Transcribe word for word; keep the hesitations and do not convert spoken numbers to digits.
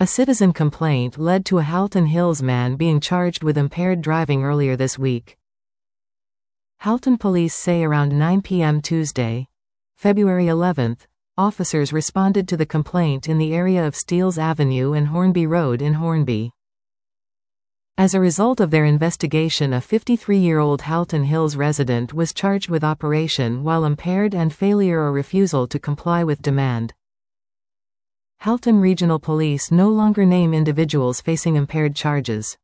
A citizen complaint led to a Halton Hills man being charged with impaired driving earlier this week. Halton police say around nine p m Tuesday, February eleventh, officers responded to the complaint in the area of Steeles Avenue and Hornby Road in Hornby. As a result of their investigation, a fifty-three-year-old Halton Hills resident was charged with operation while impaired and failure or refusal to comply with demand. Halton Regional Police no longer name individuals facing impaired charges.